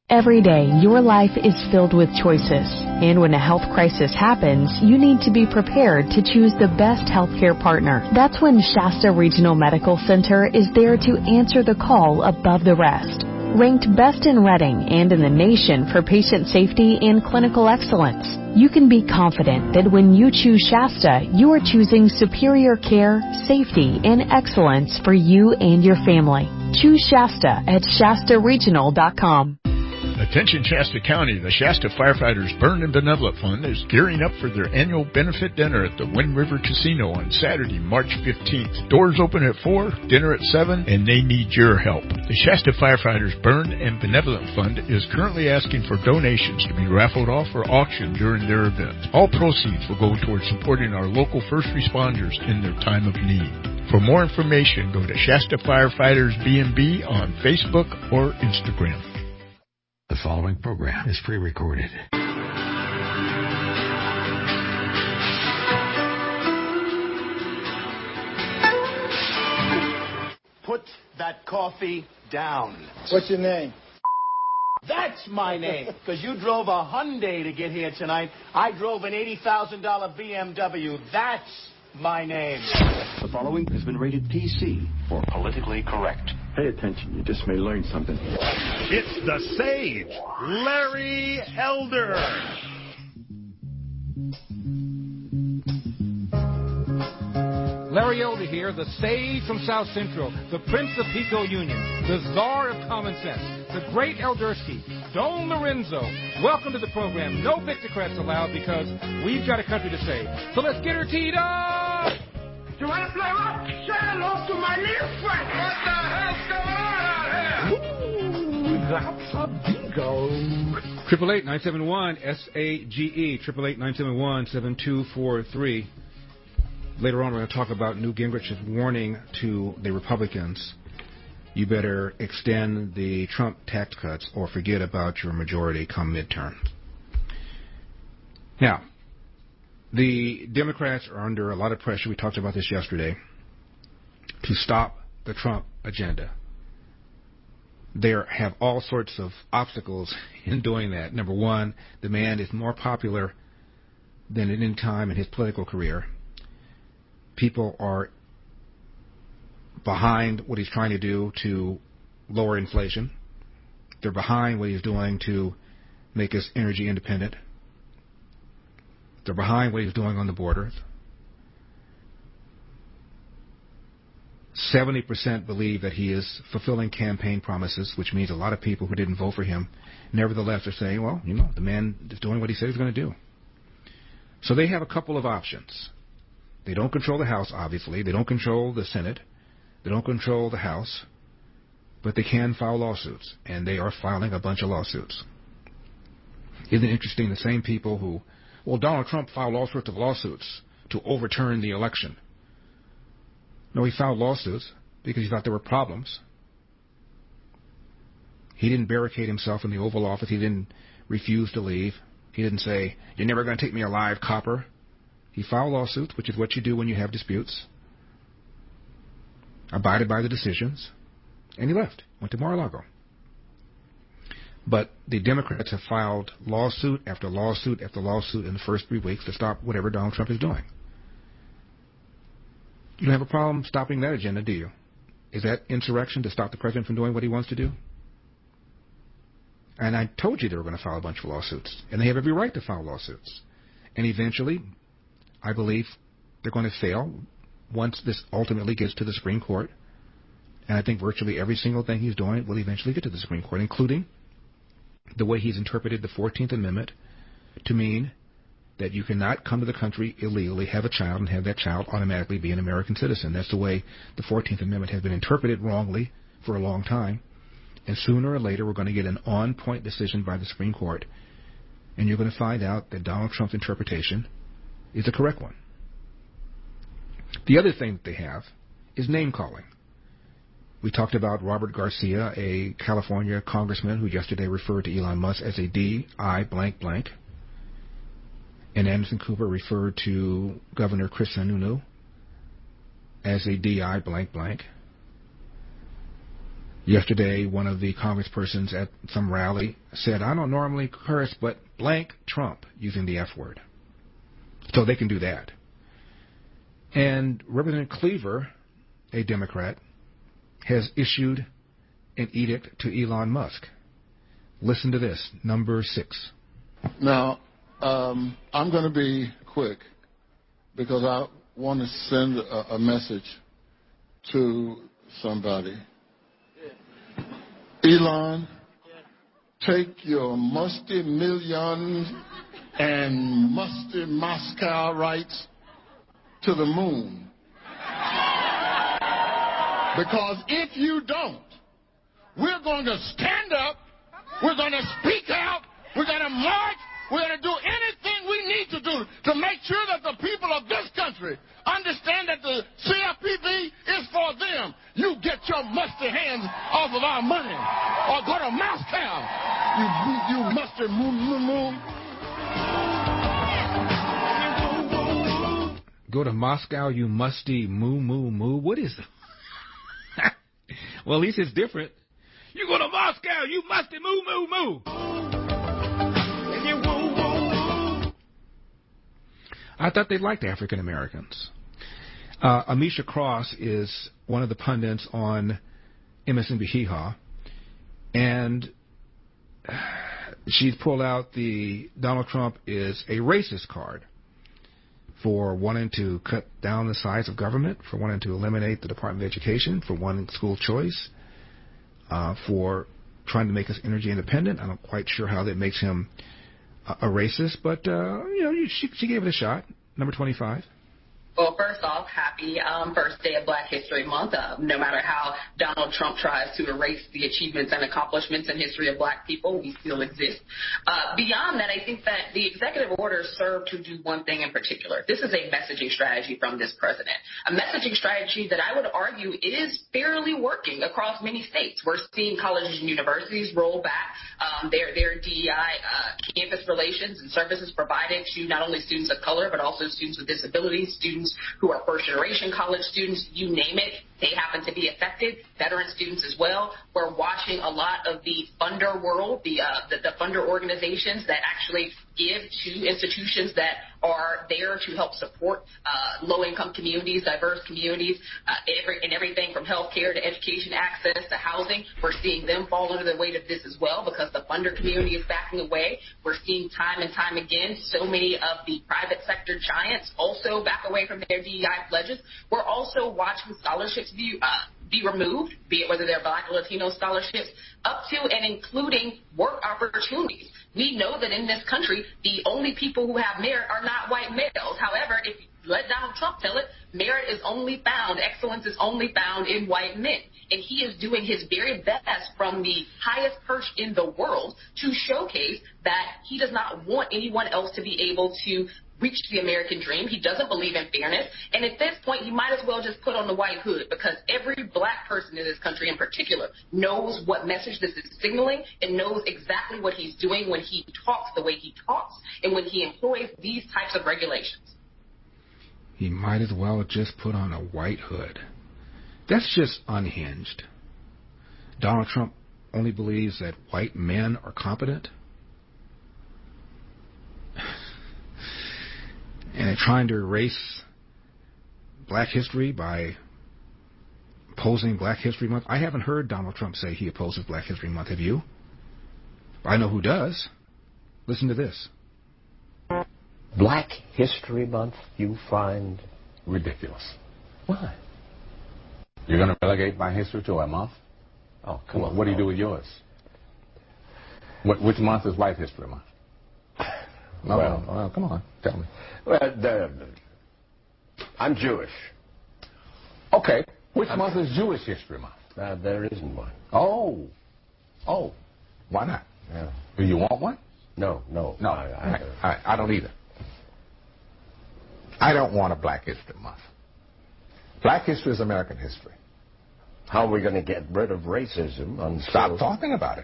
Every day, your life is filled with choices. And when a health crisis happens, you need to be prepared to choose the best healthcare partner. That's when Shasta Regional Medical Center is there to answer the call above the rest. Ranked best in Reading and in the nation for patient safety and clinical excellence, you can be confident that when you choose Shasta, you are choosing superior care, safety, and excellence for you and your family. Choose Shasta at ShastaRegional.com. Attention Shasta County, the Shasta Firefighters Burn and Benevolent Fund is gearing up for their annual benefit dinner at the Wind River Casino on Saturday, March 15th. Doors open at 4, dinner at 7, and they need your help. The Shasta Firefighters Burn and Benevolent Fund is currently asking for donations to be raffled off or auctioned during their event. All proceeds will go towards supporting our local first responders in their time of need. For more information, go to Shasta Firefighters B&B on Facebook or Instagram. The following program is pre-recorded. Put that coffee down. What's your name? That's my name. Because you drove a Hyundai to get here tonight. I drove an $80,000 BMW. That's my name. The following has been rated PC for politically correct. Pay attention. You just may learn something. It's the Sage, Larry Elder. Larry Elder here, the Sage from South Central, the Prince of Pico Union, the Czar of Common Sense, the Great Eldersky, Don Lorenzo. Welcome to the program. No Victocrats allowed because we've got a country to save. So let's get her teed up. You want to play rock? Say hello to my little friend. What the hell's going on out here? Ooh, that's a bingo. 888-971-SAGE, 888-971-7243. Later on, we're going to talk about Newt Gingrich's warning to the Republicans. You better extend the Trump tax cuts or forget about your majority come midterm. Now, the Democrats are under a lot of pressure. We talked about this yesterday, to stop the Trump agenda. They have all sorts of obstacles in doing that. Number one, the man is more popular than at any time in his political career. People are behind what he's trying to do to lower inflation. They're behind what he's doing to make us energy independent. They're behind what he's doing on the border. 70% believe that he is fulfilling campaign promises, which means a lot of people who didn't vote for him nevertheless are saying, well, you know, the man is doing what he said he's going to do. So they have a couple of options. They don't control the House, obviously. They don't control the Senate. They don't control the House. But they can file lawsuits, and they are filing a bunch of lawsuits. Isn't it interesting, the same people who, well, Donald Trump filed all sorts of lawsuits to overturn the election. No, he filed lawsuits because he thought there were problems. He didn't barricade himself in the Oval Office. He didn't refuse to leave. He didn't say, you're never going to take me alive, copper. He filed lawsuits, which is what you do when you have disputes. Abided by the decisions. And he left. Went to Mar-a-Lago. But the Democrats have filed lawsuit after lawsuit after lawsuit in the first 3 weeks to stop whatever Donald Trump is doing. You don't have a problem stopping that agenda, do you? Is that insurrection to stop the president from doing what he wants to do? And I told you they were going to file a bunch of lawsuits. And they have every right to file lawsuits. And eventually, I believe they're going to fail once this ultimately gets to the Supreme Court. And I think virtually every single thing he's doing will eventually get to the Supreme Court, including the way he's interpreted the 14th Amendment to mean that you cannot come to the country illegally, have a child, and have that child automatically be an American citizen. That's the way the 14th Amendment has been interpreted wrongly for a long time. And sooner or later, we're going to get an on-point decision by the Supreme Court, and you're going to find out that Donald Trump's interpretation is the correct one. The other thing that they have is name-calling. We talked about Robert Garcia, a California congressman who yesterday referred to Elon Musk as a D.I. blank blank. And Anderson Cooper referred to Governor Chris Sununu as a D.I. blank blank. Yesterday, one of the congresspersons at some rally said, I don't normally curse, but blank Trump, using the F word. So they can do that. And Representative Cleaver, a Democrat, has issued an edict to Elon Musk. Listen to this, number 6. Now, I'm going to be quick because I want to send a message to somebody. Elon, take your musty millions and musty Moscow rights to the moon. Because if you don't, we're going to stand up, we're going to speak out, we're going to march, we're going to do anything we need to do to make sure that the people of this country understand that the CFPB is for them. You get your musty hands off of our money or go to Moscow. You musty moo. Go to Moscow, you musty moo. What is it? Well, at least it's different. You go to Moscow, you musty moo. I thought they liked African Americans. Amisha Cross is one of the pundits on MSNBC, and she's pulled out the Donald Trump is a racist card for wanting to cut down the size of government, for wanting to eliminate the Department of Education, for wanting school choice, for trying to make us energy independent. I'm not quite sure how that makes him a racist, but she gave it a shot. Number 25. Well, first off, happy first day of Black History Month. No matter how Donald Trump tries to erase the achievements and accomplishments and history of Black people, we still exist. Beyond that, I think that the executive orders serve to do one thing in particular. This is a messaging strategy from this president, a messaging strategy that I would argue is fairly working across many states. We're seeing colleges and universities roll back their DEI campus relations and services provided to not only students of color, but also students with disabilities, students who are first-generation college students, you name it, they happen to be affected, veteran students as well. We're watching a lot of the funder world, the funder organizations that actually give to institutions that are there to help support low-income communities, diverse communities, and everything from healthcare to education access to housing. We're seeing them fall under the weight of this as well because the funder community is backing away. We're seeing time and time again so many of the private sector giants also back away from their DEI pledges. We're also watching scholarships be removed, be it whether they're Black or Latino scholarships, up to and including work opportunities. We know that in this country, the only people who have merit are not white males. However, if you let Donald Trump tell it, merit is only found, excellence is only found in white men. And he is doing his very best from the highest perch in the world to showcase that he does not want anyone else to be able to reach the American dream. He doesn't believe in fairness. And at this point, he might as well just put on the white hood because every Black person in this country in particular knows what message this is signaling and knows exactly what he's doing when he talks the way he talks and when he employs these types of regulations. He might as well just put on a white hood. That's just unhinged. Donald Trump only believes that white men are competent. And they're trying to erase Black history by opposing Black History Month. I haven't heard Donald Trump say he opposes Black History Month. Have you? I know who does. Listen to this. Black History Month you find ridiculous. Why? You're going to relegate my history to a month? Oh, come on. What do you do with yours? Which month is White History Month? Well, come on, tell me. Well, I'm Jewish. Okay. Which month is Jewish History Month? There isn't one. Oh. Why not? Yeah. Do you want one? No. I don't either. I don't want a Black History Month. Black history is American history. How are we going to get rid of racism? Stop talking about it.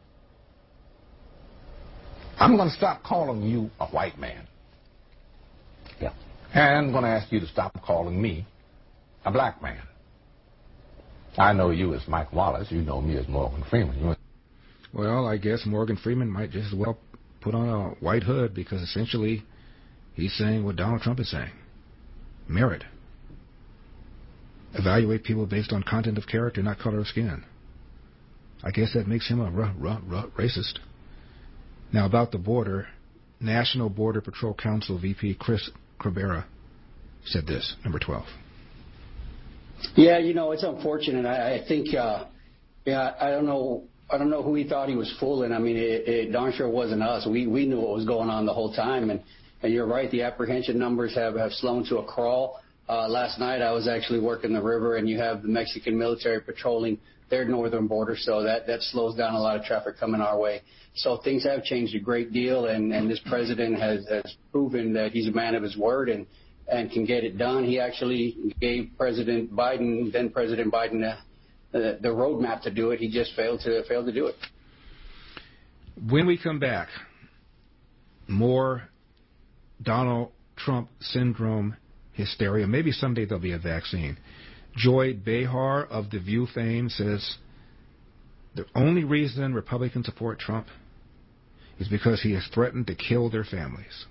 I'm going to stop calling you a white man. Yeah. And I'm going to ask you to stop calling me a black man. I know you as Mike Wallace. You know me as Morgan Freeman. Well, I guess Morgan Freeman might just as well put on a white hood, because essentially he's saying what Donald Trump is saying. Merit. Evaluate people based on content of character, not color of skin. I guess that makes him a racist. Now, about the border, National Border Patrol Council VP Chris Cabrera said this, number 12. Yeah, it's unfortunate. I think, I don't know who he thought he was fooling. I mean, it darn sure wasn't us. We knew what was going on the whole time. And you're right, the apprehension numbers have slowed to a crawl. Last night I was actually working the river, and you have the Mexican military patrolling their northern border, so that slows down a lot of traffic coming our way. So things have changed a great deal, and this president has proven that he's a man of his word and can get it done. He actually gave President Biden, then President Biden, the roadmap to do it. He just failed to do it. When we come back, more Donald Trump syndrome hysteria. Maybe someday there'll be a vaccine. Joy Behar of The View fame says the only reason Republicans support Trump is because he has threatened to kill their families.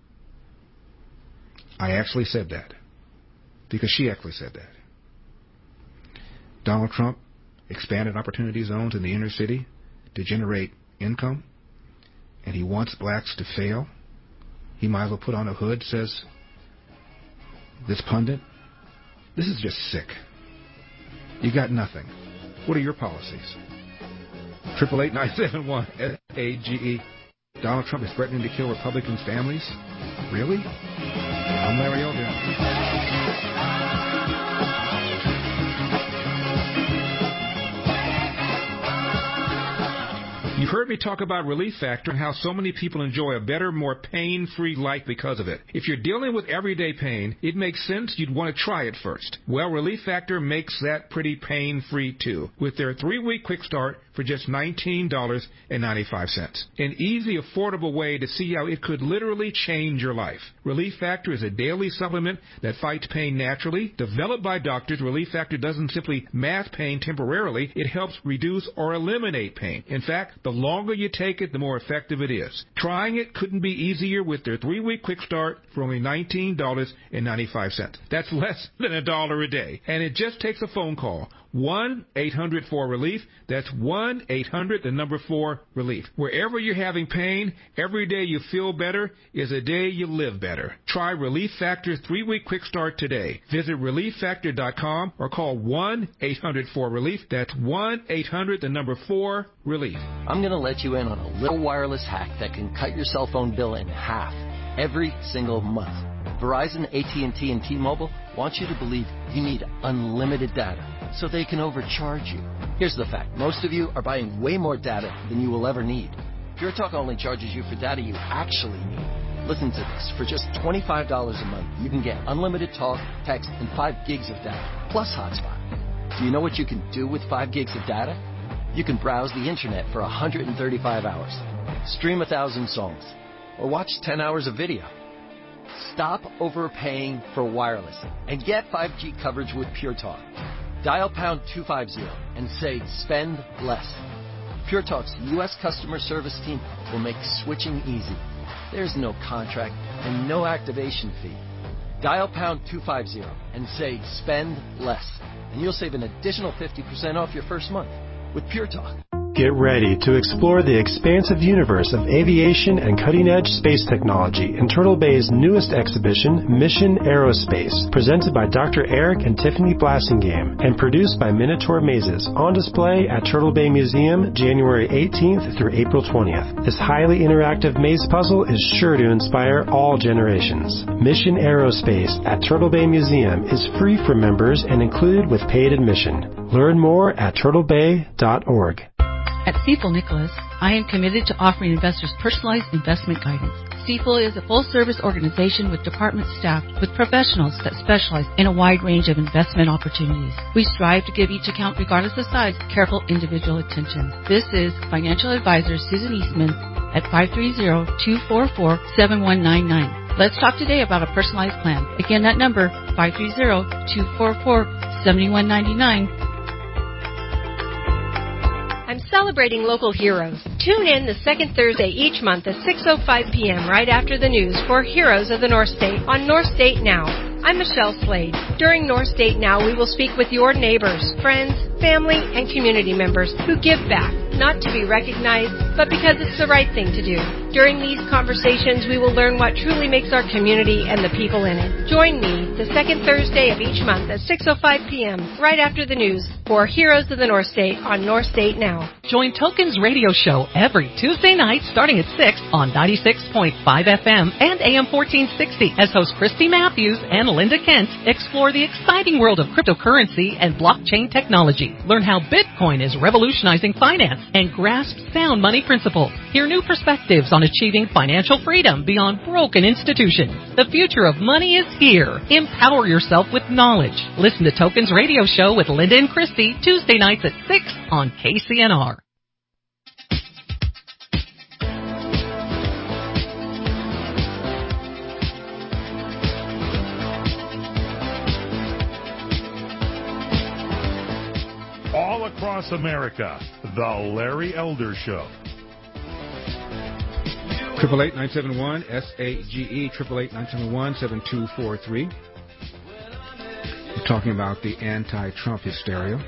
I actually said that, because she actually said that. Donald Trump expanded opportunity zones in the inner city to generate income, and he wants blacks to fail. He might as well put on a hood, says this pundit. This is just sick. You got nothing. What are your policies? 888-971-SAGE. Donald Trump is threatening to kill Republicans' families? Really? I'm Larry Elder. You've heard me talk about Relief Factor and how so many people enjoy a better, more pain-free life because of it. If you're dealing with everyday pain, it makes sense you'd want to try it first. Well, Relief Factor makes that pretty pain-free too, with their 3-week quick start for just $19.95. An easy, affordable way to see how it could literally change your life. Relief Factor is a daily supplement that fights pain naturally. Developed by doctors, Relief Factor doesn't simply mask pain temporarily. It helps reduce or eliminate pain. In fact, the longer you take it, the more effective it is. Trying it couldn't be easier with their 3-week quick start for only $19.95. That's less than $1 a day. And it just takes a phone call. 1-800-4-RELIEF. That's 1-800-4-RELIEF. Wherever you're having pain, every day you feel better is a day you live better. Try Relief Factor's 3-week quick start today. Visit ReliefFactor.com or call 1-800-4-RELIEF. That's 1-800-4-RELIEF. I'm going to let you in on a little wireless hack that can cut your cell phone bill in half every single month. Verizon, AT&T, and T-Mobile want you to believe you need unlimited data so they can overcharge you. Here's the fact. Most of you are buying way more data than you will ever need. Pure Talk only charges you for data you actually need. Listen to this. For just $25 a month, you can get unlimited talk, text, and 5 gigs of data, plus hotspot. Do you know what you can do with 5 gigs of data? You can browse the internet for 135 hours, stream 1,000 songs, or watch 10 hours of video. Stop overpaying for wireless and get 5G coverage with Pure Talk. Dial pound 250 and say spend less. Pure Talk's U.S. customer service team will make switching easy. There's no contract and no activation fee. Dial pound 250 and say spend less, and you'll save an additional 50% off your first month with Pure Talk. Get ready to explore the expansive universe of aviation and cutting-edge space technology in Turtle Bay's newest exhibition, Mission Aerospace, presented by Dr. Eric and Tiffany Blassingame and produced by Minotaur Mazes, on display at Turtle Bay Museum January 18th through April 20th. This highly interactive maze puzzle is sure to inspire all generations. Mission Aerospace at Turtle Bay Museum is free for members and included with paid admission. Learn more at turtlebay.org. At Stifel Nicholas, I am committed to offering investors personalized investment guidance. Stifel is a full-service organization with department staff with professionals that specialize in a wide range of investment opportunities. We strive to give each account, regardless of size, careful individual attention. This is financial advisor Susan Eastman at 530-244-7199. Let's talk today about a personalized plan. Again, that number, 530-244-7199. celebrating local heroes. Tune in the second Thursday each month at 6:05 p.m. right after the news for Heroes of the North State on North State Now. I'm Michelle Slade. During North State Now, we will speak with your neighbors, friends, family, and community members who give back, not to be recognized, but because it's the right thing to do. During these conversations, we will learn what truly makes our community and the people in it. Join me the second Thursday of each month at 6:05 p.m. right after the news for Heroes of the North State on North State Now. Join Tokens Radio Show every Tuesday night starting at 6 on 96.5 FM and AM 1460 as hosts Christy Matthews and Linda Kent explore the exciting world of cryptocurrency and blockchain technology. Learn how Bitcoin is revolutionizing finance and grasp sound money principles. Hear new perspectives on achieving financial freedom beyond broken institutions. The future of money is here. Empower yourself with knowledge. Listen to Tokens Radio Show with Linda and Christy Tuesday nights at 6 on KCNR. All across America, The Larry Elder Show. 888-971-SAGE, 888-971-7243. We're talking about the anti-Trump hysteria.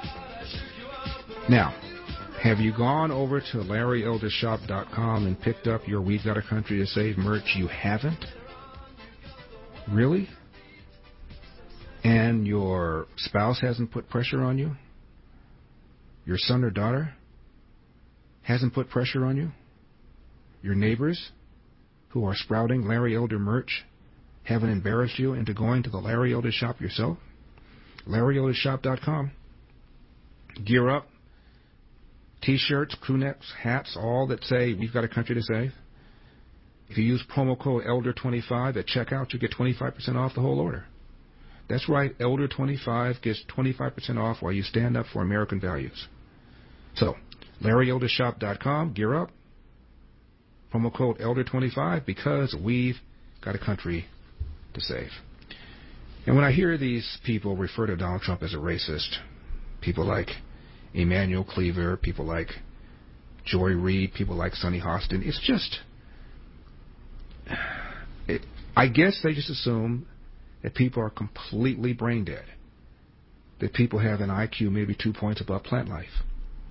Now, have you gone over to LarryElderShop.com and picked up your We've Got a Country to Save merch? You haven't? Really? And your spouse hasn't put pressure on you? Your son or daughter hasn't put pressure on you? Your neighbors who are sprouting Larry Elder merch haven't embarrassed you into going to the Larry Elder Shop yourself? LarryElderShop.com. Gear up. T-shirts, crew necks, hats, all that say we've got a country to save. If you use promo code ELDER25 at checkout, you get 25% off the whole order. That's right, ELDER25 gets 25% off while you stand up for American values. So, LarryElderShop.com, gear up. Promo code ELDER25 because we've got a country to save. And when I hear these people refer to Donald Trump as a racist, people like Emmanuel Cleaver, people like Joy Reid, people like Sonny Hostin, it's just, I guess they just assume that people are completely brain dead, that people have an IQ maybe 2 points above plant life.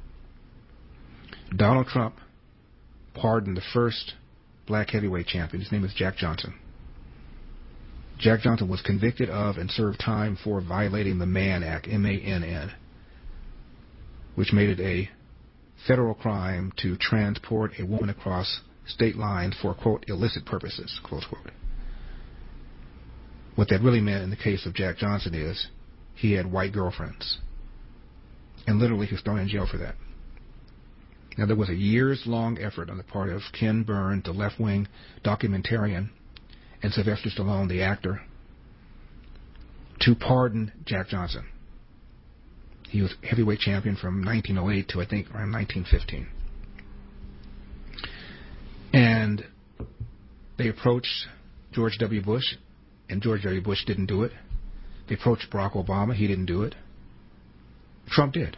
Donald Trump pardoned the first black heavyweight champion. His name is Jack Johnson. Jack Johnson was convicted of and served time for violating the Mann Act, M-A-N-N, which made it a federal crime to transport a woman across state lines for, quote, illicit purposes, close quote. What that really meant in the case of Jack Johnson is he had white girlfriends. And literally he was thrown in jail for that. Now, there was a years-long effort on the part of Ken Burns, the left-wing documentarian, and Sylvester Stallone, the actor, to pardon Jack Johnson. He was heavyweight champion from 1908 to, I think, around 1915. And they approached George W. Bush, and George W. Bush didn't do it. They approached Barack Obama. He didn't do it. Trump did.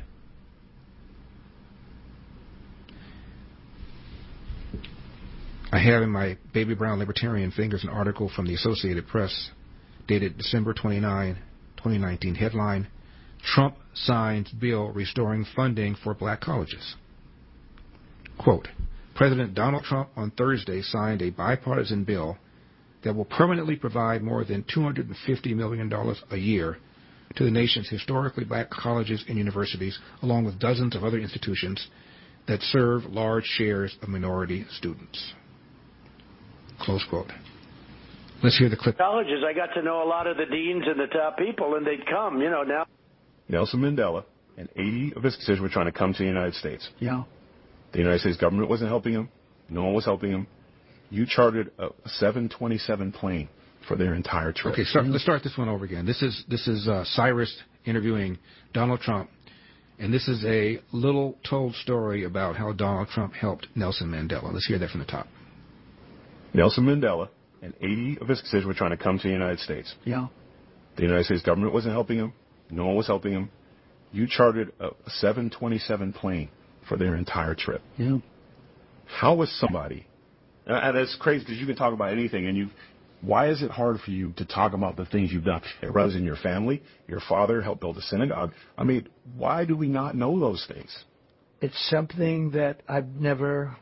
I have in my Baby Brown Libertarian Fingers an article from the Associated Press dated December 29, 2019. Headline, Trump signs bill restoring funding for black colleges. Quote, President Donald Trump on Thursday signed a bipartisan bill that will permanently provide more than $250 million a year to the nation's historically black colleges and universities, along with dozens of other institutions that serve large shares of minority students. Close quote. Let's hear the clip. Colleges, I got to know a lot of the deans and the top people, and they'd come, now. Nelson Mandela and 80 of his constituents were trying to come to the United States. Yeah. The United States government wasn't helping him. No one was helping him. You chartered a 727 plane for their entire trip. Okay, let's start this one over again. This is Cyrus interviewing Donald Trump, and this is a little told story about how Donald Trump helped Nelson Mandela. Let's hear that from the top. Nelson Mandela and 80 of his constituents were trying to come to the United States. Yeah. The United States government wasn't helping him. No one was helping him. You chartered a 727 plane for their entire trip. Yeah. How is somebody, and it's crazy because you can talk about anything, and why is it hard for you to talk about the things you've done? It runs in your family. Your father helped build a synagogue. I mean, why do we not know those things? It's something that I've never,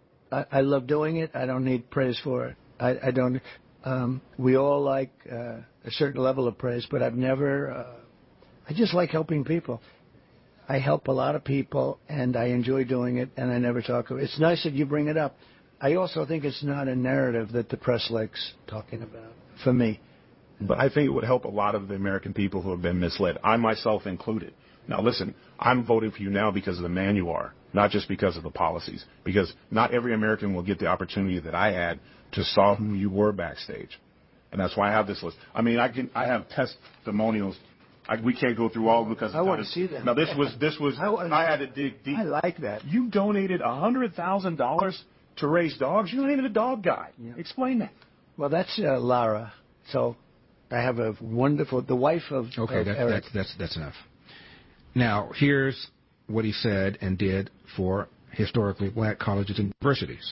I love doing it. I don't need praise for it. I don't, we all like a certain level of praise, but I've never, I just like helping people. I help a lot of people, and I enjoy doing it, and I never talk about it. It's nice that you bring it up. I also think it's not a narrative that the press likes talking about, for me. But I think it would help a lot of the American people who have been misled, I myself included. Now, listen, I'm voting for you now because of the man you are, not just because of the policies, because not every American will get the opportunity that I had to saw who you were backstage. And that's why I have this list. I mean, I have testimonials. We can't go through all because I want to see them. Now, this was I had to dig deep. I like that. You donated $100,000 to raise dogs. You're not even a dog guy. Yeah. Explain that. Well, that's Lara. So I have a wonderful, the wife of Eric. That's enough. Now, here's what he said and did for historically black colleges and universities.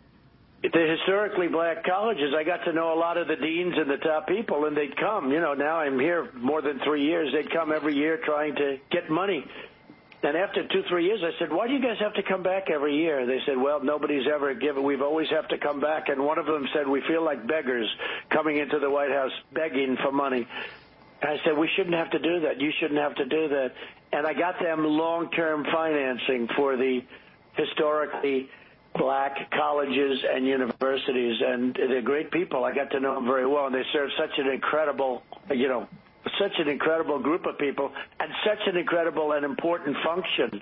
The historically black colleges, I got to know a lot of the deans and the top people, and they'd come. You know, now I'm here more than 3 years. They'd come every year trying to get money. And after 2-3 years, I said, why do you guys have to come back every year? They said, well, nobody's ever given. We've always have to come back. And one of them said, we feel like beggars coming into the White House begging for money. And I said, we shouldn't have to do that. You shouldn't have to do that. And I got them long-term financing for the historically black colleges and universities. And they're great people. I got to know them very well. And they serve such an incredible, such an incredible group of people and such an incredible and important function.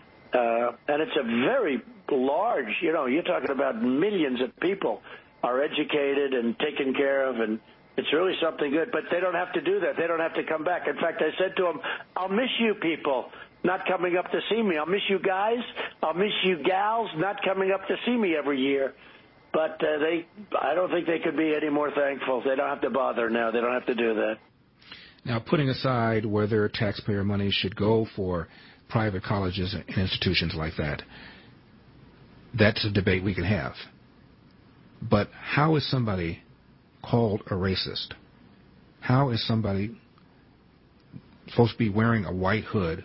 And it's a very large, you're talking about millions of people are educated and taken care of, and it's really something good. But they don't have to do that. They don't have to come back. In fact, I said to them, I'll miss you people not coming up to see me. I'll miss you guys. I'll miss you gals not coming up to see me every year. But I don't think they could be any more thankful. They don't have to bother now. They don't have to do that. Now, putting aside whether taxpayer money should go for private colleges and institutions like that, that's a debate we can have. But how is somebody called a racist? How is somebody supposed to be wearing a white hood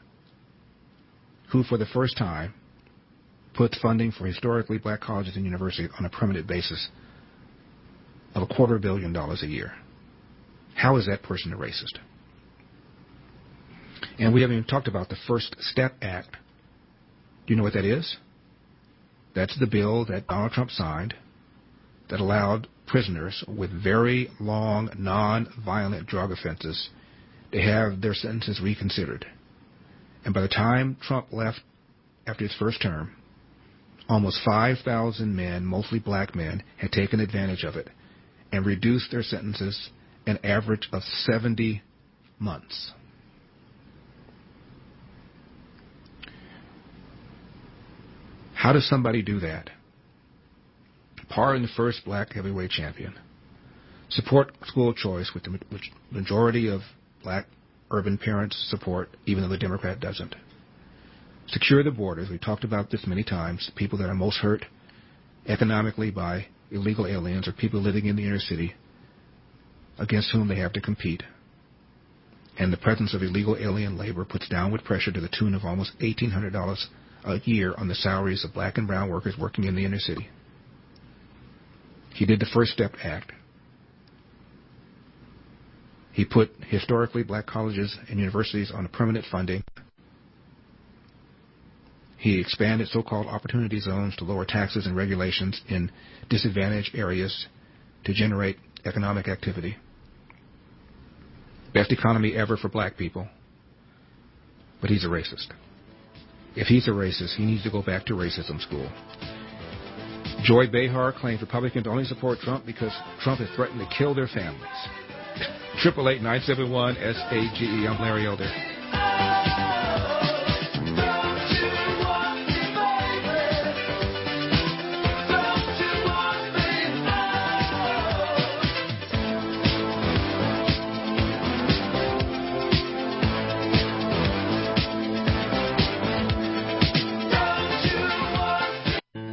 who, for the first time, puts funding for historically black colleges and universities on a permanent basis of $250 million a year? How is that person a racist? And we haven't even talked about the First Step Act. Do you know what that is? That's the bill that Donald Trump signed that allowed prisoners with very long, non-violent drug offenses to have their sentences reconsidered. And by the time Trump left after his first term, almost 5,000 men, mostly black men, had taken advantage of it and reduced their sentences an average of 70 months. How does somebody do that? Pardon the first black heavyweight champion. Support school choice, which majority of black urban parents support, even though the Democrat doesn't. Secure the borders. We've talked about this many times. People that are most hurt economically by illegal aliens are people living in the inner city against whom they have to compete. And the presence of illegal alien labor puts downward pressure to the tune of almost $1,800 a year on the salaries of black and brown workers working in the inner city. He did the First Step Act. He put historically black colleges and universities on a permanent funding. He expanded so-called opportunity zones to lower taxes and regulations in disadvantaged areas to generate economic activity. Best economy ever for black people. But he's a racist. If he's a racist, he needs to go back to racism school. Joy Behar claims Republicans only support Trump because Trump has threatened to kill their families. 888-971-SAGE. I'm Larry Elder.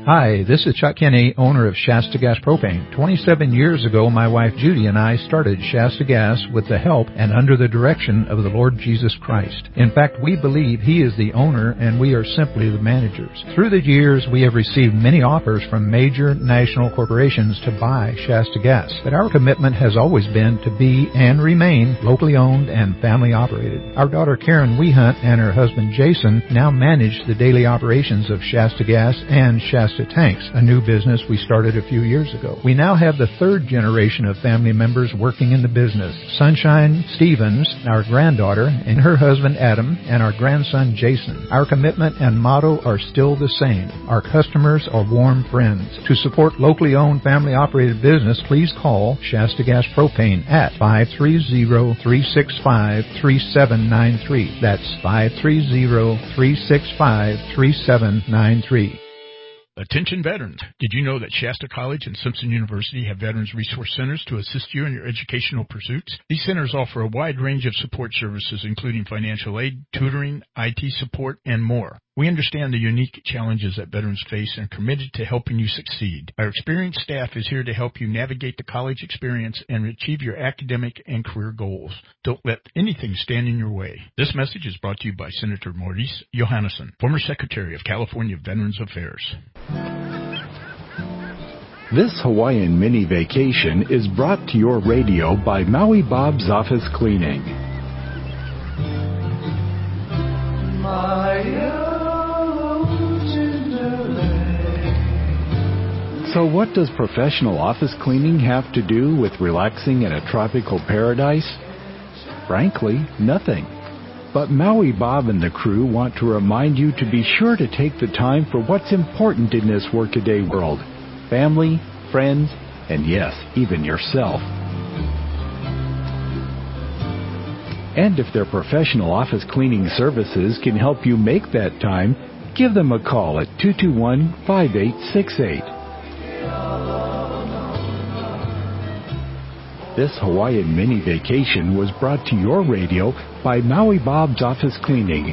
Hi, this is Chuck Kinney, owner of Shasta Gas Propane. 27 years ago, my wife Judy and I started Shasta Gas with the help and under the direction of the Lord Jesus Christ. In fact, we believe He is the owner and we are simply the managers. Through the years, we have received many offers from major national corporations to buy Shasta Gas, but our commitment has always been to be and remain locally owned and family operated. Our daughter Karen Wehunt and her husband Jason now manage the daily operations of Shasta Gas and Shasta Tanks, a new business we started a few years ago. We now have the third generation of family members working in the business. Sunshine Stevens, our granddaughter, and her husband Adam, and our grandson Jason. Our commitment and motto are still the same. Our customers are warm friends. To support locally owned, family-operated business, please call Shasta Gas Propane at 530-365-3793. That's 530-365-3793. Attention veterans. Did you know that Shasta College and Simpson University have Veterans Resource Centers to assist you in your educational pursuits? These centers offer a wide range of support services, including financial aid, tutoring, IT support, and more. We understand the unique challenges that veterans face and are committed to helping you succeed. Our experienced staff is here to help you navigate the college experience and achieve your academic and career goals. Don't let anything stand in your way. This message is brought to you by Senator Maurice Johannesson, former Secretary of California Veterans Affairs. This Hawaiian mini vacation is brought to your radio by Maui Bob's Office Cleaning. So what does professional office cleaning have to do with relaxing in a tropical paradise? Frankly, nothing. But Maui Bob and the crew want to remind you to be sure to take the time for what's important in this workaday world. Family, friends, and yes, even yourself. And if their professional office cleaning services can help you make that time, give them a call at 221-5868. This Hawaiian mini vacation was brought to your radio by Maui Bob's Office Cleaning,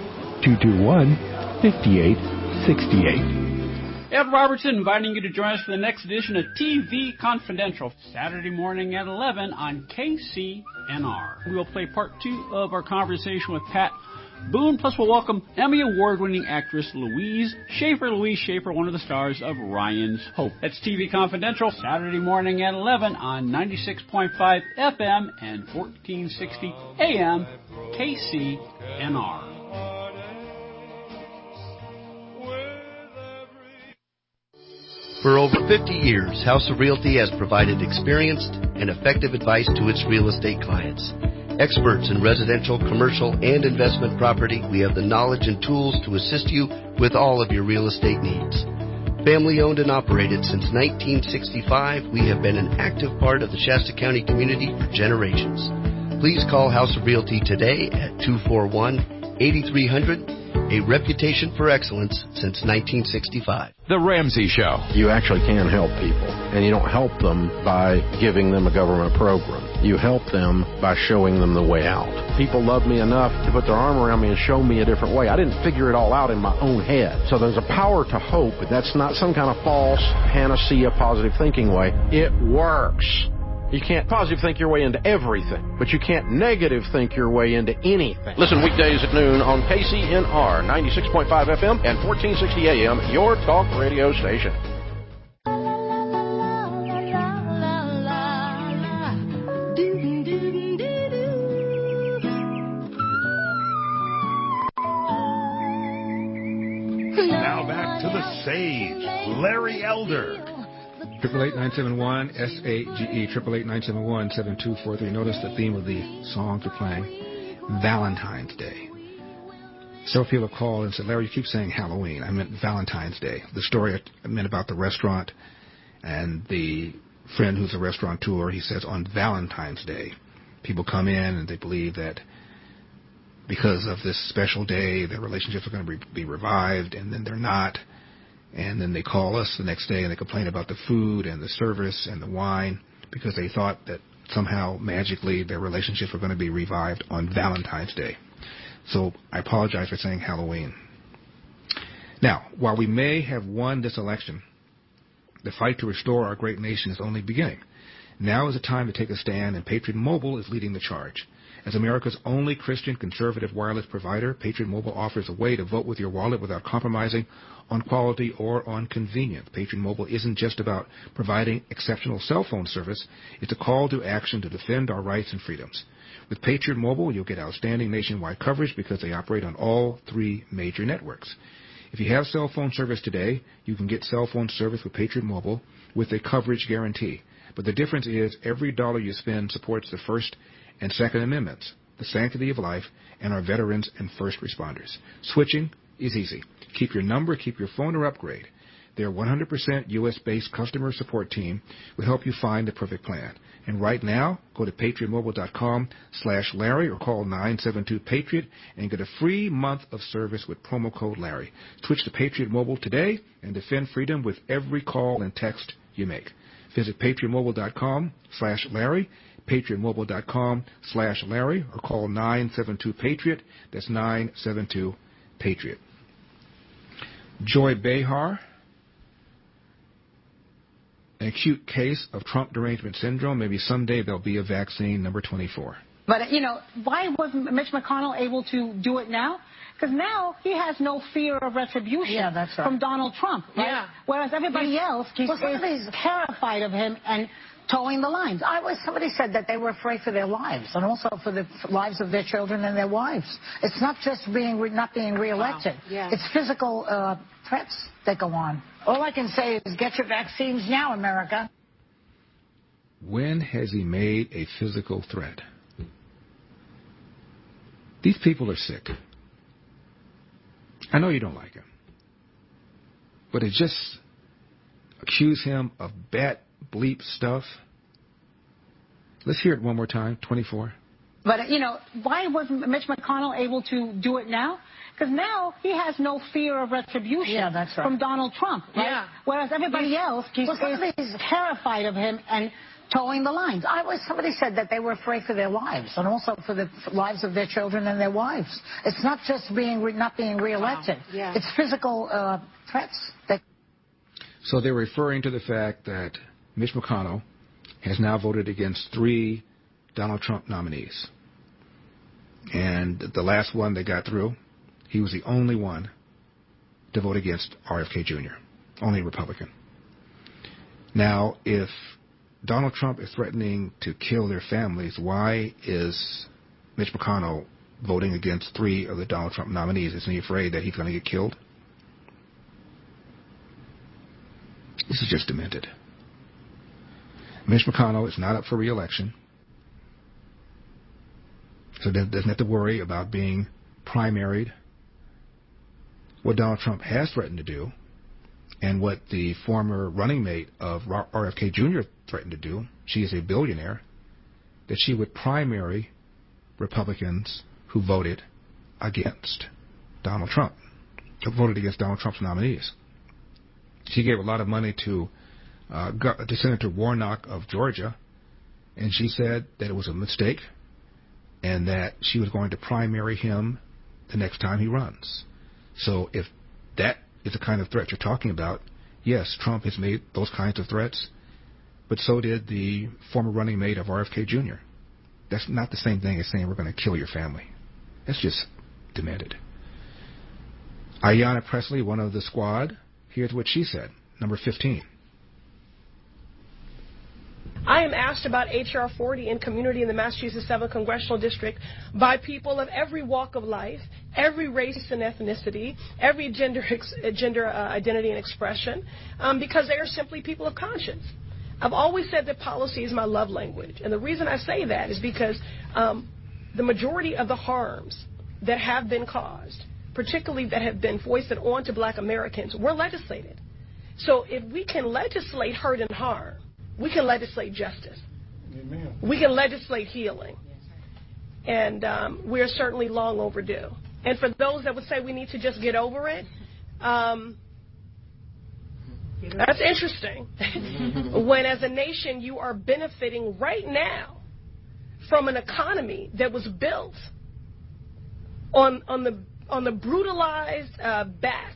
221-5868. Ed Robertson inviting you to join us for the next edition of TV Confidential, Saturday morning at 11 on KCNR. We will play part 2 of our conversation with Pat Boone, plus we'll welcome Emmy Award-winning actress Louise Schaefer, one of the stars of Ryan's Hope. That's TV Confidential, Saturday morning at 11 on 96.5 FM and 1460 AM KCNR. For over 50 years, House of Realty has provided experienced and effective advice to its real estate clients. Experts in residential, commercial, and investment property, we have the knowledge and tools to assist you with all of your real estate needs. Family owned and operated since 1965, we have been an active part of the Shasta County community for generations. Please call House of Realty today at 241-8300. A reputation for excellence since 1965. The Ramsey Show. You actually can help people, and you don't help them by giving them a government program. You help them by showing them the way out. People love me enough to put their arm around me and show me a different way. I didn't figure it all out in my own head. So there's a power to hope, but that's not some kind of false panacea positive thinking way. It works. You can't positive think your way into everything, but you can't negative think your way into anything. Listen weekdays at noon on KCNR 96.5 FM and 1460 AM, your talk radio station. Now back to the sage, Larry Elder. 888-971-SAGE, 888-971-7243. Notice the theme of the songs we're playing, Valentine's Day. Several people called and said, Larry, you keep saying Halloween. I meant Valentine's Day. The story I meant about the restaurant and the friend who's a restaurateur, he says on Valentine's Day, people come in and they believe that because of this special day, their relationships are going to be revived, and then they're not. And then they call us the next day and they complain about the food and the service and the wine because they thought that somehow magically their relationships were going to be revived on Valentine's Day. So I apologize for saying Halloween. Now, while we may have won this election, The fight to restore our great nation is only beginning. Now is the time to take a stand, and Patriot Mobile is leading the charge. As America's only Christian conservative wireless provider, Patriot Mobile offers a way to vote with your wallet without compromising on quality or on convenience. Patriot Mobile isn't just about providing exceptional cell phone service. It's a call to action to defend our rights and freedoms. With Patriot Mobile, you'll get outstanding nationwide coverage because they operate on all three major networks. If you have cell phone service today, you can get cell phone service with Patriot Mobile with a coverage guarantee. But the difference is every dollar you spend supports the First and Second Amendments, the sanctity of life, and our veterans and first responders. Switching is easy. Keep your number, keep your phone, or upgrade. Their 100% U.S.-based customer support team will help you find the perfect plan. And right now, go to patriotmobile.com/Larry or call 972-PATRIOT and get a free month of service with promo code Larry. Switch to Patriot Mobile today and defend freedom with every call and text you make. Visit patriotmobile.com/Larry, patriotmobile.com/Larry, or call 972-PATRIOT. That's 972-PATRIOT. Joy Behar, an acute case of Trump derangement syndrome. Maybe someday there'll be a vaccine, number 24. But, why wasn't Mitch McConnell able to do it now? Because now he has no fear of retribution from Donald Trump, right? Yeah. Whereas everybody else is terrified of him and towing the lines. Somebody said that they were afraid for their lives and also for the lives of their children and their wives. It's not just not being reelected. Wow. Yeah. It's physical threats that go on. All I can say is get your vaccines now, America. When has he made a physical threat? These people are sick. I know you don't like him. But to just accuse him of bat bleep stuff. Let's hear it one more time, 24. But, why wasn't Mitch McConnell able to do it now? Because now he has no fear of retribution from Donald Trump, right? Yeah. Whereas everybody else is terrified of him and towing the lines. Somebody said that they were afraid for their lives and also for the lives of their children and their wives. It's not just not being reelected. Wow. Yeah. It's physical threats. So they're referring to the fact that Mitch McConnell has now voted against 3 Donald Trump nominees. And the last one they got through, he was the only one to vote against RFK Jr., only Republican. Now, if Donald Trump is threatening to kill their families, why is Mitch McConnell voting against 3 of the Donald Trump nominees? Isn't he afraid that he's going to get killed? This is just demented. Mitch McConnell is not up for re-election, so doesn't have to worry about being primaried. What Donald Trump has threatened to do, and what the former running mate of RFK Jr. threatened to do, she is a billionaire, that she would primary Republicans who voted against Donald Trump, who voted against Donald Trump's nominees. She gave a lot of money to Senator Warnock of Georgia, and she said that it was a mistake and that she was going to primary him the next time he runs. So if that is the kind of threat you're talking about, yes, Trump has made those kinds of threats, but so did the former running mate of RFK Jr. That's not the same thing as saying we're going to kill your family. That's just demented. Ayanna Pressley, one of the squad, here's what she said, number 15. I am asked about H.R. 40 in community in the Massachusetts 7th Congressional District by people of every walk of life, every race and ethnicity, every gender identity and expression, because they are simply people of conscience. I've always said that policy is my love language. And the reason I say that is because the majority of the harms that have been caused, particularly that have been foisted onto black Americans, were legislated. So if we can legislate hurt and harm, we can legislate justice. Amen. We can legislate healing. And we're certainly long overdue. And for those that would say we need to just get over it, that's interesting. When as a nation you are benefiting right now from an economy that was built on the brutalized backs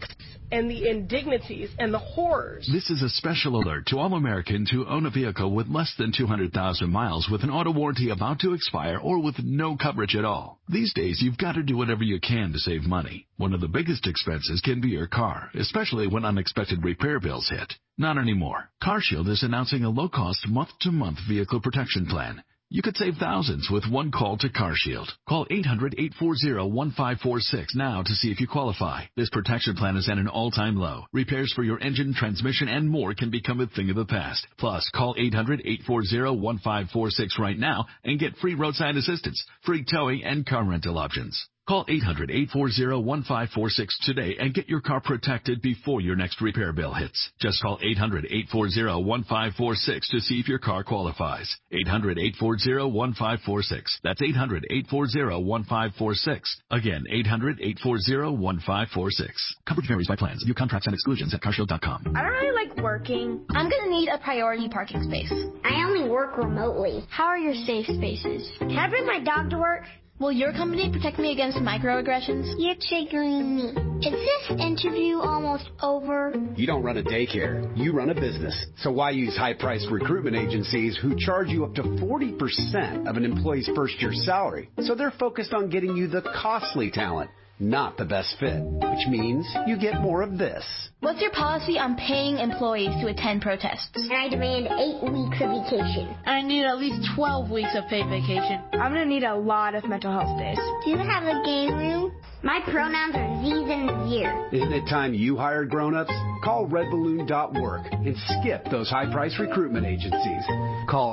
and the indignities and the horrors. This is a special alert to all Americans who own a vehicle with less than 200,000 miles with an auto warranty about to expire or with no coverage at all. These days, you've got to do whatever you can to save money. One of the biggest expenses can be your car, especially when unexpected repair bills hit. Not anymore. CarShield is announcing a low-cost month-to-month vehicle protection plan. You could save thousands with one call to CarShield. Call 800-840-1546 now to see if you qualify. This protection plan is at an all-time low. Repairs for your engine, transmission, and more can become a thing of the past. Plus, call 800-840-1546 right now and get free roadside assistance, free towing, and car rental options. Call 800-840-1546 today and get your car protected before your next repair bill hits. Just call 800-840-1546 to see if your car qualifies. 800-840-1546. That's 800-840-1546. Again, 800-840-1546. Coverage varies by plans. View contracts and exclusions at carshield.com. I don't really like working. I'm going to need a priority parking space. I only work remotely. How are your safe spaces? Can I bring my dog to work? Will your company protect me against microaggressions? You're triggering me. Is this interview almost over? You don't run a daycare. You run a business. So why use high-priced recruitment agencies who charge you up to 40% of an employee's first-year salary? So they're focused on getting you the costly talent, not the best fit, which means you get more of this. What's your policy on paying employees to attend protests? I demand 8 weeks of vacation. I need at least 12 weeks of paid vacation. I'm going to need a lot of mental health days. Do you have a game room? My pronouns are Z's and Zir. Isn't it time you hired grown-ups? Call redballoon.work and skip those high-priced recruitment agencies. Call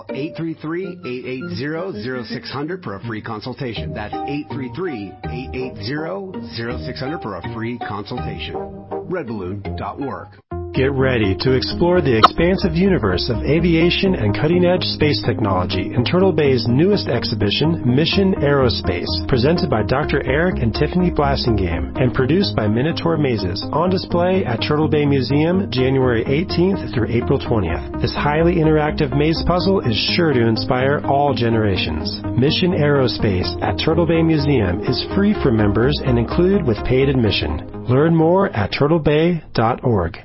833-880-0600 for a free consultation. That's 833-880-0600 for a free consultation. redballoon.work. Get ready to explore the expansive universe of aviation and cutting-edge space technology in Turtle Bay's newest exhibition, Mission Aerospace, presented by Dr. Eric and Tiffany Blassingame and produced by Minotaur Mazes, on display at Turtle Bay Museum January 18th through April 20th. This highly interactive maze puzzle is sure to inspire all generations. Mission Aerospace at Turtle Bay Museum is free for members and included with paid admission. Learn more at turtlebay.org.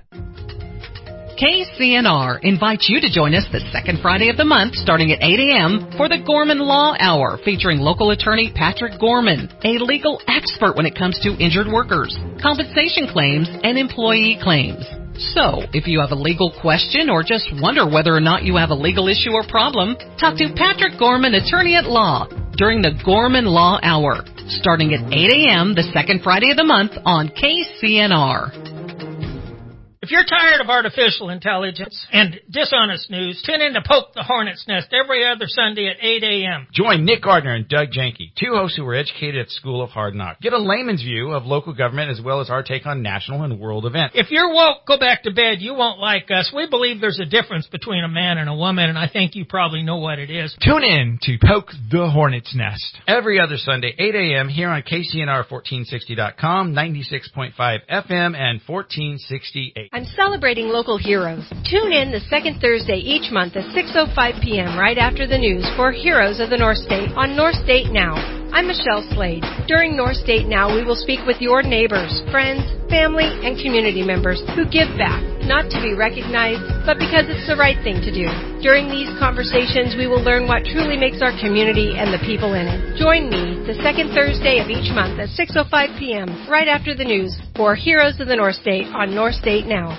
KCNR invites you to join us the second Friday of the month starting at 8 a.m. for the Gorman Law Hour featuring local attorney Patrick Gorman, a legal expert when it comes to injured workers, compensation claims, and employee claims. So, if you have a legal question or just wonder whether or not you have a legal issue or problem, talk to Patrick Gorman, attorney at law, during the Gorman Law Hour, starting at 8 a.m. the second Friday of the month on KCNR. If you're tired of artificial intelligence and dishonest news, tune in to Poke the Hornet's Nest every other Sunday at 8 a.m. Join Nick Gardner and Doug Janke, two hosts who were educated at School of Hard Knocks. Get a layman's view of local government as well as our take on national and world events. If you're woke, go back to bed. You won't like us. We believe there's a difference between a man and a woman, and I think you probably know what it is. Tune in to Poke the Hornet's Nest every other Sunday, 8 a.m. here on KCNR1460.com, 96.5 FM, and 1460 AM. I'm celebrating local heroes. Tune in the second Thursday each month at 6:05 p.m. right after the news for Heroes of the North State on North State Now. I'm Michelle Slade. During North State Now, we will speak with your neighbors, friends, family, and community members who give back, not to be recognized, but because it's the right thing to do. During these conversations, we will learn what truly makes our community and the people in it. Join me the second Thursday of each month at 6:05 p.m. right after the news for Heroes of the North State on North State Now.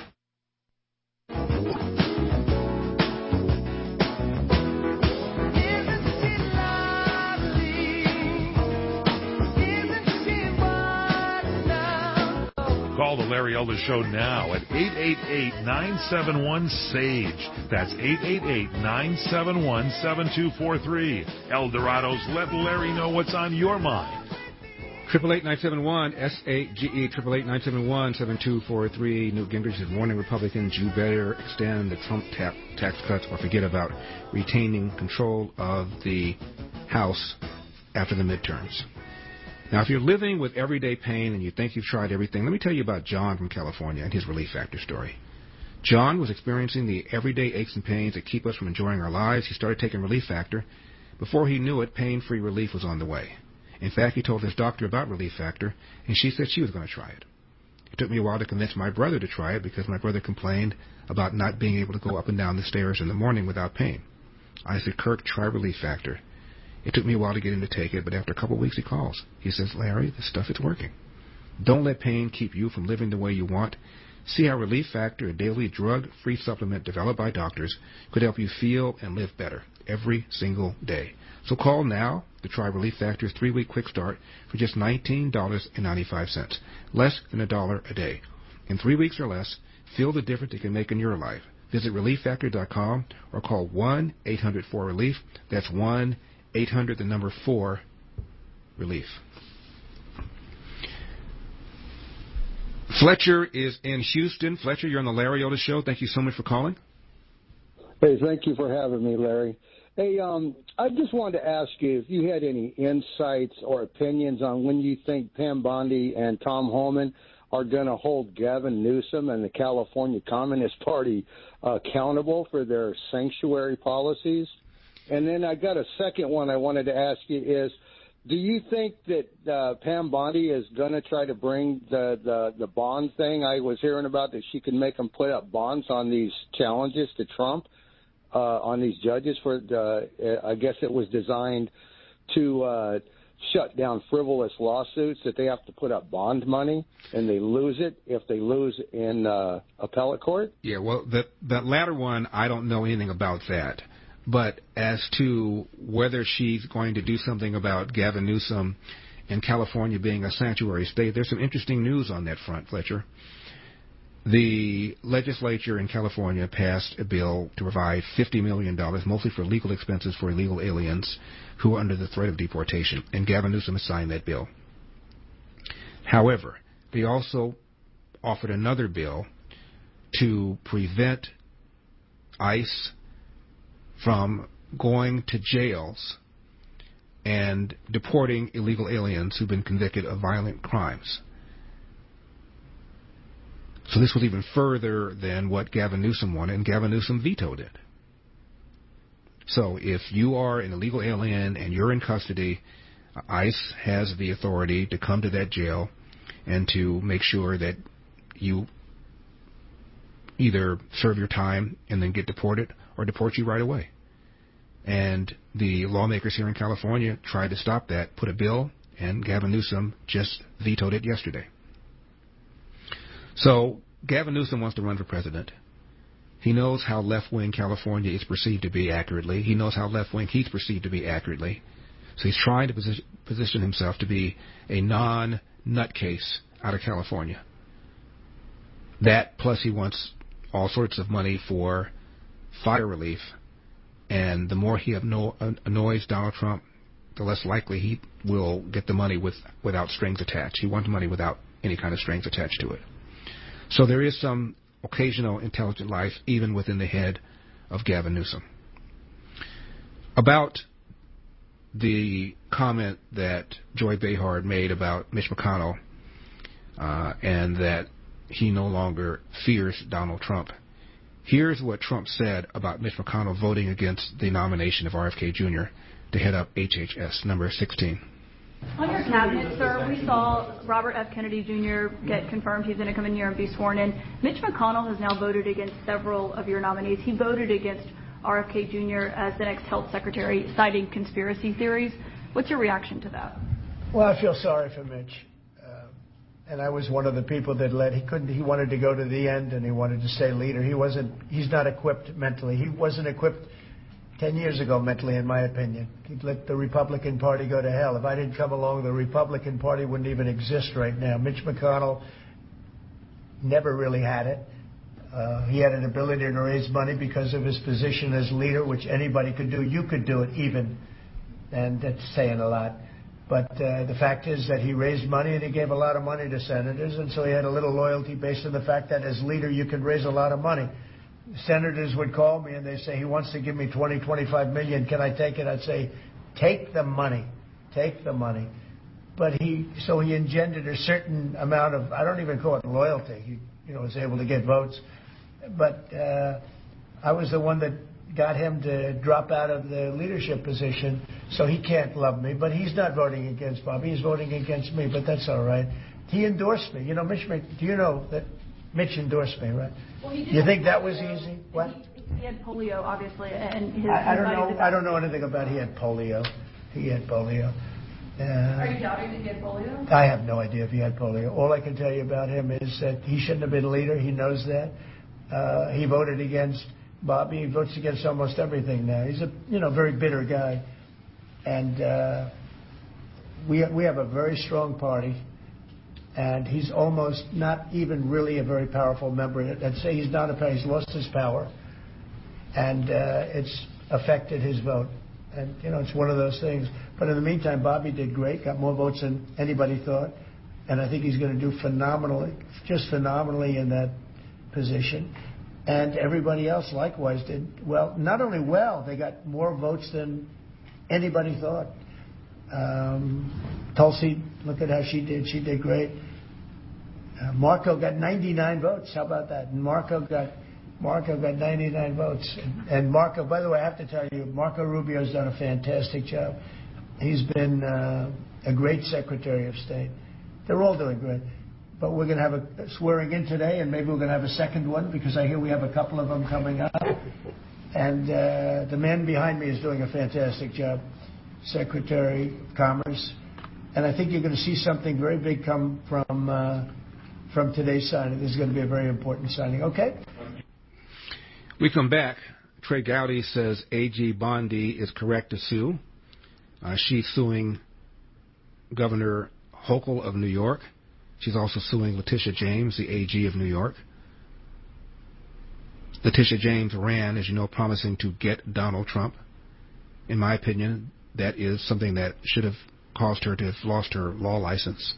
Call the Larry Elder Show now at 888-971-SAGE. That's 888-971-7243. Eldorado's Let Larry Know What's on Your Mind. 888-971-SAGE, 888-971-7243. Newt Gingrich is warning Republicans you better extend the Trump tax cuts or forget about retaining control of the House after the midterms. Now, if you're living with everyday pain and you think you've tried everything, let me tell you about John from California and his Relief Factor story. John was experiencing the everyday aches and pains that keep us from enjoying our lives. He started taking Relief Factor. Before he knew it, pain-free relief was on the way. In fact, he told his doctor about Relief Factor, and she said she was going to try it. It took me a while to convince my brother to try it because my brother complained about not being able to go up and down the stairs in the morning without pain. I said, Kirk, try Relief Factor. It took me a while to get him to take it, but after a couple of weeks he calls. He says, Larry, this stuff is working. Don't let pain keep you from living the way you want. See how Relief Factor, a daily drug-free supplement developed by doctors, could help you feel and live better every single day. So call now to try Relief Factor's 3-week quick start for just $19.95, less than $1 a day. In 3 weeks or less, feel the difference it can make in your life. Visit ReliefFactor.com or call 1-800-4-RELIEF. That's 1-800-4-RELIEF. Fletcher is in Houston. Fletcher, you're on the Larry Elder Show. Thank you so much for calling. Hey, thank you for having me, Larry. Hey, I just wanted to ask you if you had any insights or opinions on when you think Pam Bondi and Tom Homan are going to hold Gavin Newsom and the California Communist Party accountable for their sanctuary policies. And then I got a second one I wanted to ask you is, do you think that Pam Bondi is going to try to bring the bond thing I was hearing about, that she can make them put up bonds on these challenges to Trump, on these judges for, I guess it was designed to shut down frivolous lawsuits, that they have to put up bond money and they lose it if they lose in appellate court? Yeah, well, that latter one, I don't know anything about that. But as to whether she's going to do something about Gavin Newsom and California being a sanctuary state, there's some interesting news on that front, Fletcher. The legislature in California passed a bill to provide $50 million, mostly for legal expenses for illegal aliens who are under the threat of deportation, and Gavin Newsom has signed that bill. However, they also offered another bill to prevent ICE from going to jails and deporting illegal aliens who've been convicted of violent crimes. So this was even further than what Gavin Newsom wanted, and Gavin Newsom vetoed it. So if you are an illegal alien and you're in custody, ICE has the authority to come to that jail and to make sure that you either serve your time and then get deported or deport you right away. And the lawmakers here in California tried to stop that, put a bill, and Gavin Newsom just vetoed it yesterday. So Gavin Newsom wants to run for president. He knows how left-wing California is perceived to be accurately. He knows how left-wing he's perceived to be accurately. So he's trying to position himself to be a non-nutcase out of California. That, plus he wants all sorts of money for fire relief. And the more he annoys Donald Trump, the less likely he will get the money without strings attached. He wants money without any kind of strings attached to it. So there is some occasional intelligent life even within the head of Gavin Newsom. About the comment that Joy Behar made about Mitch McConnell and that he no longer fears Donald Trump. Here's what Trump said about Mitch McConnell voting against the nomination of RFK Jr. to head up HHS, number 16. On your cabinet, sir, we saw Robert F. Kennedy Jr. get confirmed he's going to come in here and be sworn in. Mitch McConnell has now voted against several of your nominees. He voted against RFK Jr. as the next health secretary, citing conspiracy theories. What's your reaction to that? Well, I feel sorry for Mitch. And I was one of the people that led. He wanted to go to the end, and he wanted to stay leader. He's not equipped mentally. He wasn't equipped 10 years ago mentally, in my opinion. He'd let the Republican Party go to hell. If I didn't come along, the Republican Party wouldn't even exist right now. Mitch McConnell never really had it. He had an ability to raise money because of his position as leader, which anybody could do. You could do it even, and that's saying a lot. But the fact is that he raised money and he gave a lot of money to senators, and so he had a little loyalty based on the fact that as leader you could raise a lot of money. Senators would call me and they say, he wants to give me $20, $25 million. Can I take it? I'd say, take the money. Take the money. But he engendered a certain amount of, I don't even call it loyalty. He was able to get votes. But I was the one that got him to drop out of the leadership position, so he can't love me. But he's not voting against Bobby. He's voting against me, but that's all right. He endorsed me. You know, Mitch, do you know that Mitch endorsed me, right? Well, he did. You think that was easy? What? He had polio, obviously, and his I don't know. body I don't know anything about he had polio. He had polio. Are you doubting that he had polio? I have no idea if he had polio. All I can tell you about him is that he shouldn't have been leader. He knows that. He voted against Bobby. He votes against almost everything now. He's a very bitter guy, and we have a very strong party. And he's almost not even really a very powerful member. I'd say he's not he's lost his power, and it's affected his vote. And it's one of those things. But in the meantime, Bobby did great, got more votes than anybody thought, and I think he's going to do phenomenally in that position. And everybody else likewise did well. Not only well, they got more votes than anybody thought. Tulsi, look at how she did. She did great. Marco got 99 votes. How about that? And Marco got 99 votes. And Marco, by the way, I have to tell you, Marco Rubio's done a fantastic job. He's been a great Secretary of State. They're all doing great. But we're going to have a swearing in today, and maybe we're going to have a second one, because I hear we have a couple of them coming up. And the man behind me is doing a fantastic job, Secretary of Commerce. And I think you're going to see something very big come from today's signing. This is going to be a very important signing. Okay? We come back. Trey Gowdy says A.G. Bondi is correct to sue. She's suing Governor Hochul of New York. She's also suing Letitia James, the AG of New York. Letitia James ran, as you know, promising to get Donald Trump. In my opinion, that is something that should have caused her to have lost her law license.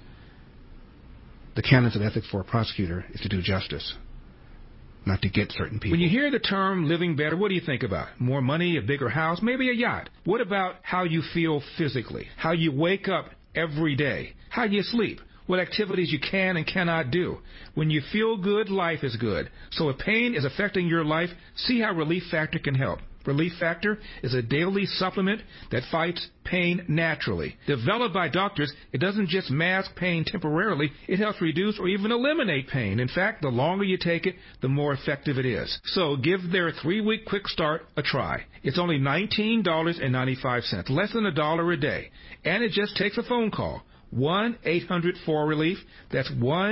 The canons of ethics for a prosecutor is to do justice, not to get certain people. When you hear the term living better, what do you think about? More money, a bigger house, maybe a yacht. What about how you feel physically? How you wake up every day? How you sleep? What activities you can and cannot do. When you feel good, life is good. So if pain is affecting your life, see how Relief Factor can help. Relief Factor is a daily supplement that fights pain naturally. Developed by doctors, it doesn't just mask pain temporarily, it helps reduce or even eliminate pain. In fact, the longer you take it, the more effective it is. So give their 3-week quick start a try. It's only $19.95, less than $1 a day. And it just takes a phone call. 1-800-4-RELIEF. That's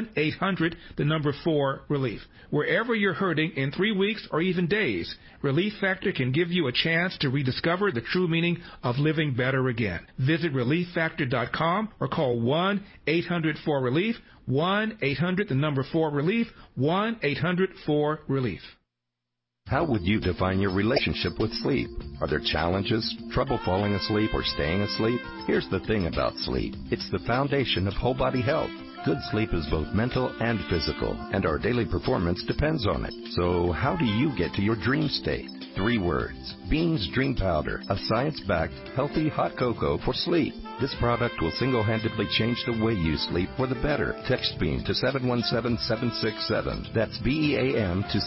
1-800-4-RELIEF. Wherever you're hurting in 3 weeks or even days, Relief Factor can give you a chance to rediscover the true meaning of living better again. Visit ReliefFactor.com or call 1-800-4-RELIEF, 1-800-4-RELIEF, 1-800-4-RELIEF. How would you define your relationship with sleep? Are there challenges, trouble falling asleep or staying asleep? Here's the thing about sleep. It's the foundation of whole body health. Good sleep is both mental and physical, and our daily performance depends on it. So how do you get to your dream state? 3 words. Beans Dream Powder, a science-backed, healthy hot cocoa for sleep. This product will single-handedly change the way you sleep for the better. Text BEAM to 717-767. That's BEAM to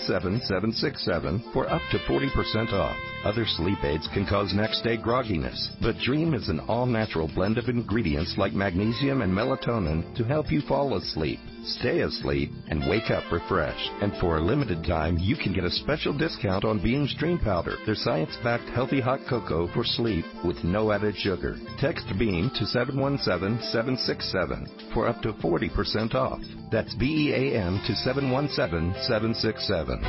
717-767 for up to 40% off. Other sleep aids can cause next-day grogginess, but Dream is an all-natural blend of ingredients like magnesium and melatonin to help you fall asleep, stay asleep, and wake up refreshed. And for a limited time, you can get a special discount on Beam's Dream Powder, their science-backed healthy hot cocoa for sleep with no added sugar. Text BEAM to 717-767 for up to 40% off. That's BEAM to 717-767.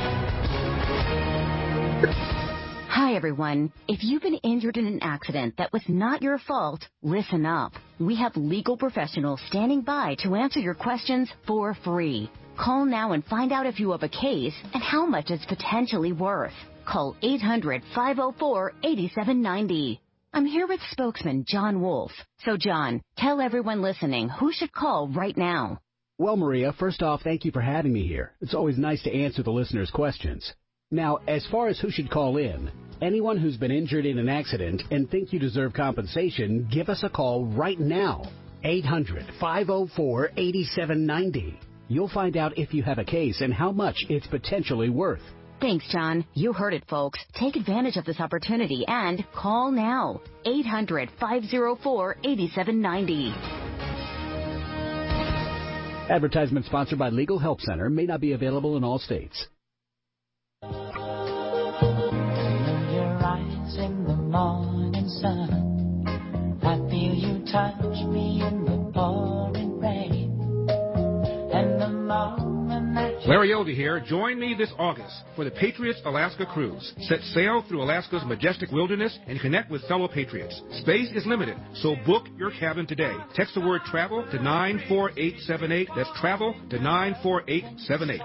Hi, everyone. If you've been injured in an accident that was not your fault, listen up. We have legal professionals standing by to answer your questions for free. Call now and find out if you have a case and how much it's potentially worth. Call 800-504-8790. I'm here with spokesman John Wolf. So, John, tell everyone listening who should call right now. Well, Maria, first off, thank you for having me here. It's always nice to answer the listeners' questions. Now, as far as who should call in, anyone who's been injured in an accident and think you deserve compensation, give us a call right now. 800-504-8790. You'll find out if you have a case and how much it's potentially worth. Thanks, John. You heard it, folks. Take advantage of this opportunity and call now. 800-504-8790. Advertisement sponsored by Legal Help Center. May not be available in all states. Your eyes in the morning sun, I feel you touch me in the pouring rain, and the moment that Larry Elder here. Join me this August for the Patriots Alaska Cruise. Set sail through Alaska's majestic wilderness and connect with fellow patriots. Space is limited, so book your cabin today. Text the word travel to 94878. That's travel to 94878.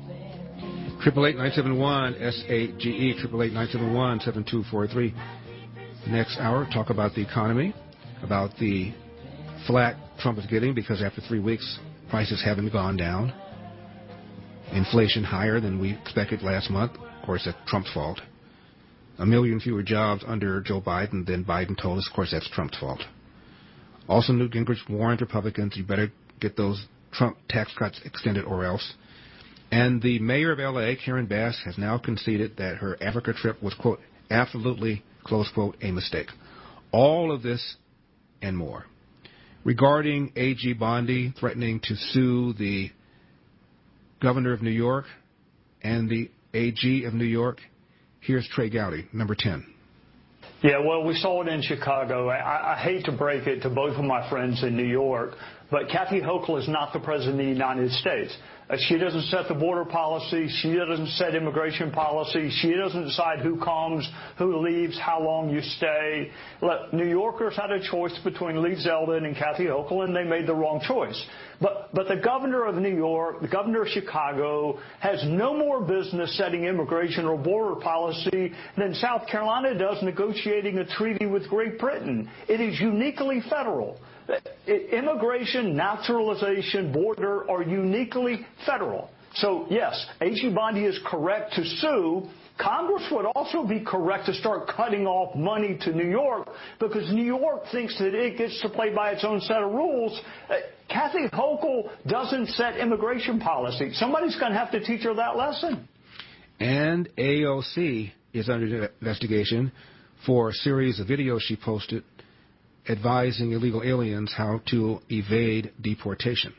888-971-SAGE, 888-971-7243. Next hour, talk about the economy, about the flack Trump is getting because after 3 weeks, prices haven't gone down. Inflation higher than we expected last month. Of course, that's Trump's fault. 1 million fewer jobs under Joe Biden than Biden told us. Of course, that's Trump's fault. Also, Newt Gingrich warned Republicans, you better get those Trump tax cuts extended or else. And the mayor of L.A., Karen Bass, has now conceded that her Africa trip was, quote, absolutely, close quote, a mistake. All of this and more. Regarding A.G. Bondi threatening to sue the governor of New York and the AG of New York, here's Trey Gowdy, number 10. Yeah, well, we saw it in Chicago. I hate to break it to both of my friends in New York, but Kathy Hochul is not the president of the United States. She doesn't set the border policy. She doesn't set immigration policy. She doesn't decide who comes, who leaves, how long you stay. Look, New Yorkers had a choice between Lee Zeldin and Kathy Hochul, and they made the wrong choice. But the governor of New York, the governor of Chicago, has no more business setting immigration or border policy than South Carolina does negotiating a treaty with Great Britain. It is uniquely federal. Immigration, naturalization, border are uniquely federal. So, yes, A.G. Bondi is correct to sue. Congress would also be correct to start cutting off money to New York because New York thinks that it gets to play by its own set of rules. Kathy Hochul doesn't set immigration policy. Somebody's going to have to teach her that lesson. And AOC is under investigation for a series of videos she posted advising illegal aliens how to evade deportation.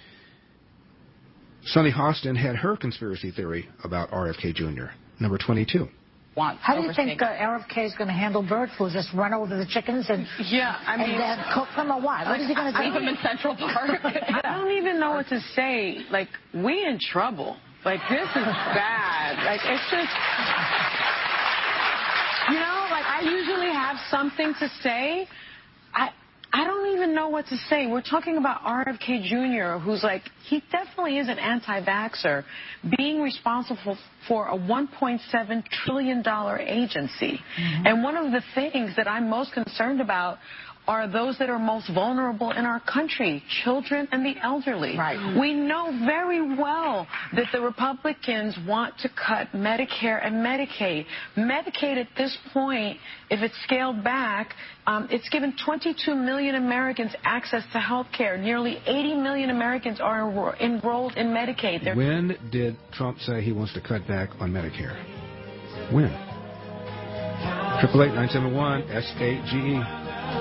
Sunny Hostin had her conspiracy theory about RFK Jr., number 22. How do you think RFK is going to handle bird flu? Just run over the chickens and cook them or what? What is he going to do? Leave them in Central Park? I don't even know what to say. Like, we in trouble. Like, this is bad. Like, it's just, you know, like, I usually have something to say. I don't even know what to say. We're talking about RFK Jr., who's like, he definitely is an anti-vaxxer, being responsible for a $1.7 trillion agency. Mm-hmm. And one of the things that I'm most concerned about are those that are most vulnerable in our country, children and the elderly. Right. We know very well that the Republicans want to cut Medicare and Medicaid. Medicaid at this point, if it's scaled back, it's given 22 million Americans access to health care. Nearly 80 million Americans are enrolled in Medicaid. When did Trump say he wants to cut back on Medicare? When? 888-971-SAGE.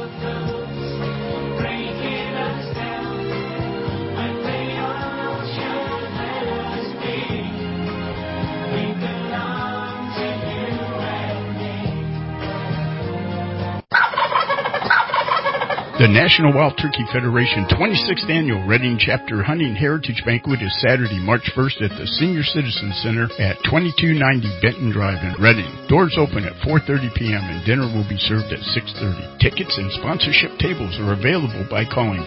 The National Wild Turkey Federation 26th Annual Reading Chapter Hunting Heritage Banquet is Saturday, March 1st at the Senior Citizen Center at 2290 Benton Drive in Reading. Doors open at 4:30 p.m. and dinner will be served at 6:30. Tickets and sponsorship tables are available by calling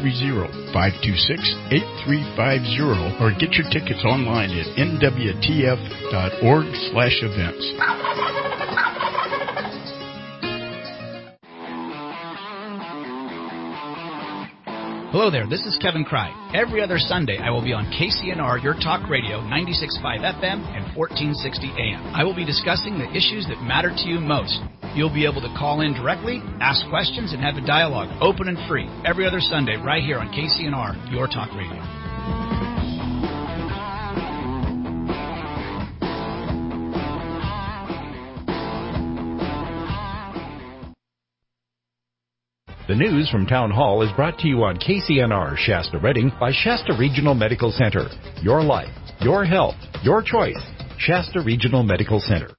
530-526-8350 or get your tickets online at nwtf.org/events. Hello there, this is Kevin Cry. Every other Sunday, I will be on KCNR, Your Talk Radio, 96.5 FM and 1460 AM. I will be discussing the issues that matter to you most. You'll be able to call in directly, ask questions, and have a dialogue, open and free, every other Sunday right here on KCNR, Your Talk Radio. The news from Town Hall is brought to you on KCNR Shasta Redding by Shasta Regional Medical Center. Your life, your health, your choice. Shasta Regional Medical Center.